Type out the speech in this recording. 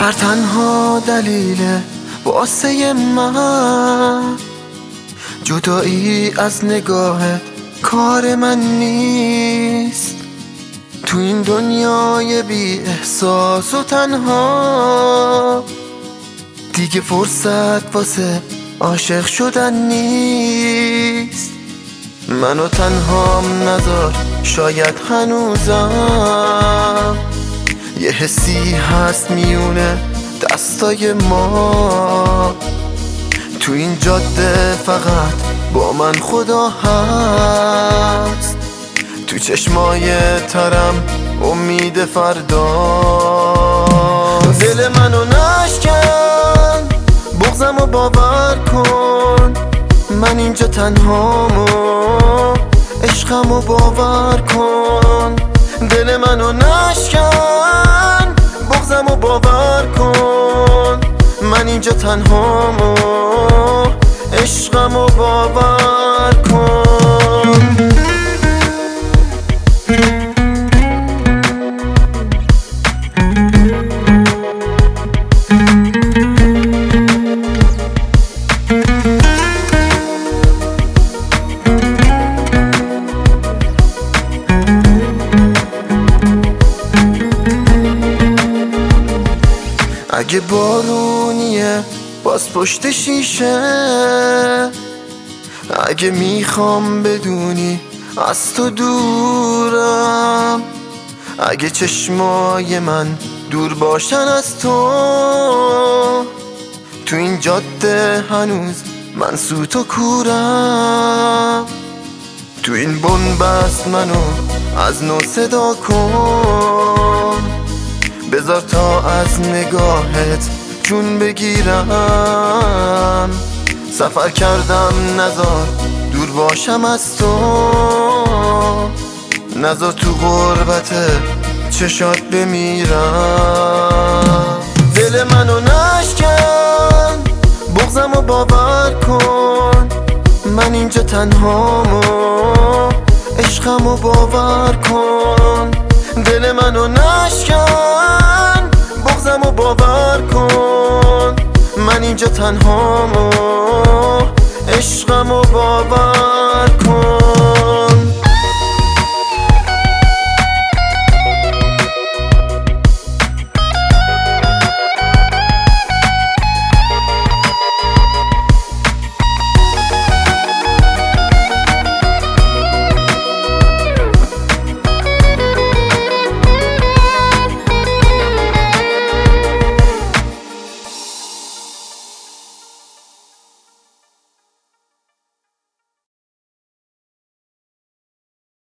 سفر تنها دلیله واسه من، جدایی از نگاهت کار من نیست. تو این دنیای بی احساس و تنها دیگه فرصت واسه عاشق شدن نیست. منو تنهام نذار، شاید هنوزم یه حسی هست میونه دستای ما. تو این جاده فقط با من خدا هست، تو چشمای ترم امید فردا. دل منو نشکن، بغضمو باور کن، من اینجا تنهامو، عشقمو باور کن. دل منو نشکن، بغضمو باور کن، من اینجا تنهامو، عشقمو باور کن. اگه بارونیه باز پشت شیشه، اگه میخوام بدونی از تو دورم، اگه چشمای من دور باشن از تو، تو این جاده هنوز من سوت و کورم. تو این بنبست منو از نو صدا کن، بذار تا از نگاهت جون بگیرم. سفر کردم نذار دور باشم از تو، نذار تو غربت چشات بمیرم. دل منو نشکن، بغضمو باور کن، من اینجا تنهامو، عشقمو باور کن. دل منو نشکن، بغضمو باور کن، من اینجا تنهامو، عشقمو باور